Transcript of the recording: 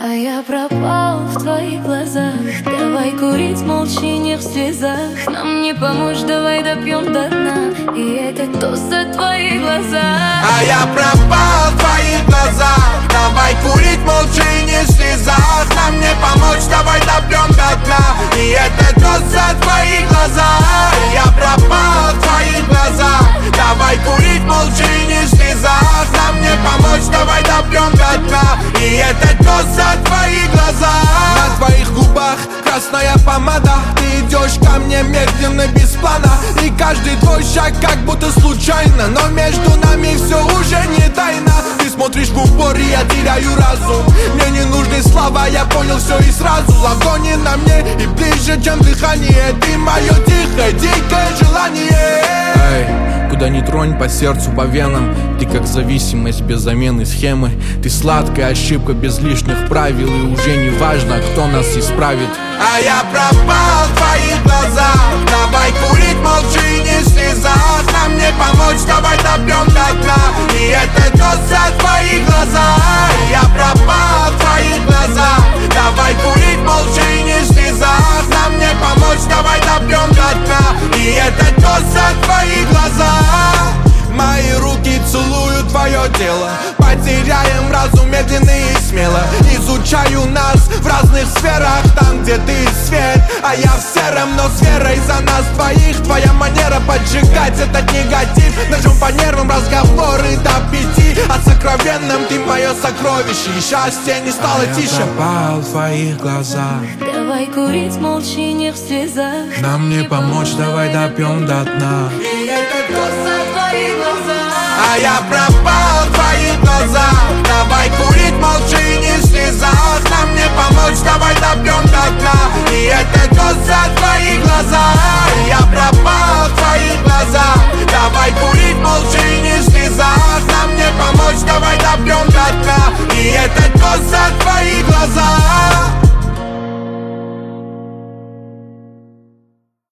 А я пропал в твоих глазах. Давай курить, молчи, не в слезах. Нам не помочь, давай допьем до дна. И это тост за твои глаза. А я пропал в твоих глазах. Давай курить, молчи, не в слезах. Нам не помочь, давай допьем до дна. И это тост за твои глаза. Я пропал в твоих глазах. Давай курить, молчи, не в слезах. Нам не помочь, давай допьем до дна. И это тост за твои глаза. На твоих губах красная помада. Ты идешь ко мне медленно, без плана. И каждый твой шаг как будто случайно. Но между нами все уже не тайна. Ты смотришь в упор, и я теряю разум. Мне не нужны слова, я понял все и сразу. Ладони на мне и ближе, чем дыхание. Ты мое тихое, дикое желание. Эй, куда ни тронь, по сердцу, по венам. Ты как зависимость без замены схемы. Ты сладкая ошибка без лишних правил. И уже не важно, кто нас исправит. А я пропал в твоих глазах. Давай курить, молчи, не в слезах. Нам не помочь, давай допьем до дна. И это тост за твои глаза. Я пропал в твоих глазах. Давай курить, молчи, не в слезах. Нам не помочь, давай допьем до дна. И это тост за твои глаза. Мои руки целуют твое тело. Потеряем разум медленно и смело. Изучаю нас в разных сферах. Там, где ты свет, а я в сером, но с верой за нас двоих. Твоя манера поджигать этот негатив. Ножом по нервам разговоры до 5. О сокровенном ты мое сокровище. И счастье не стало тише. Я пропал в твоих глазах. Давай курить, молчи, не в слезах. Нам не помочь, давай допьем до дна. И это тост за твои глаза. А я пропал в твоих глазах. Давай курить, молчи, не в слезах.